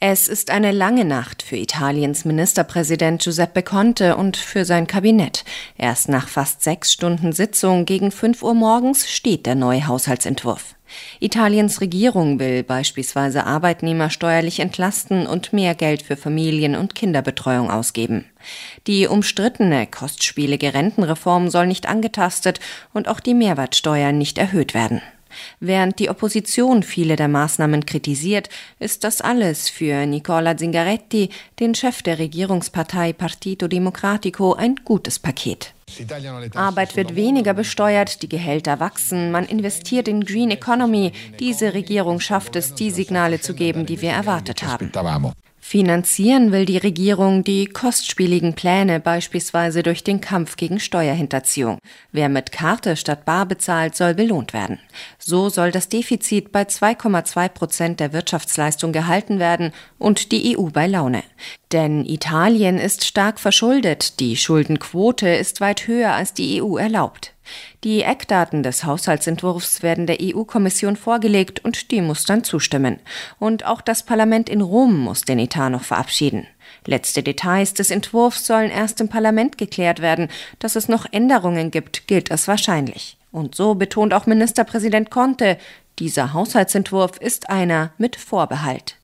Es ist eine lange Nacht für Italiens Ministerpräsident Giuseppe Conte und für sein Kabinett. Erst nach fast 6 Stunden Sitzung gegen 5 Uhr morgens steht der neue Haushaltsentwurf. Italiens Regierung will beispielsweise Arbeitnehmer steuerlich entlasten und mehr Geld für Familien- und Kinderbetreuung ausgeben. Die umstrittene kostspielige Rentenreform soll nicht angetastet und auch die Mehrwertsteuer nicht erhöht werden. Während die Opposition viele der Maßnahmen kritisiert, ist das alles für Nicola Zingaretti, den Chef der Regierungspartei Partito Democratico, ein gutes Paket. Arbeit wird weniger besteuert, die Gehälter wachsen, man investiert in Green Economy. Diese Regierung schafft es, die Signale zu geben, die wir erwartet haben. Finanzieren will die Regierung die kostspieligen Pläne beispielsweise durch den Kampf gegen Steuerhinterziehung. Wer mit Karte statt bar bezahlt, soll belohnt werden. So soll das Defizit bei 2,2% der Wirtschaftsleistung gehalten werden und die EU bei Laune. Denn Italien ist stark verschuldet, die Schuldenquote ist weit höher als die EU erlaubt. Die Eckdaten des Haushaltsentwurfs werden der EU-Kommission vorgelegt und die muss dann zustimmen. Und auch das Parlament in Rom muss den Etat noch verabschieden. Letzte Details des Entwurfs sollen erst im Parlament geklärt werden. Dass es noch Änderungen gibt, gilt als wahrscheinlich. Und so betont auch Ministerpräsident Conte, dieser Haushaltsentwurf ist einer mit Vorbehalt.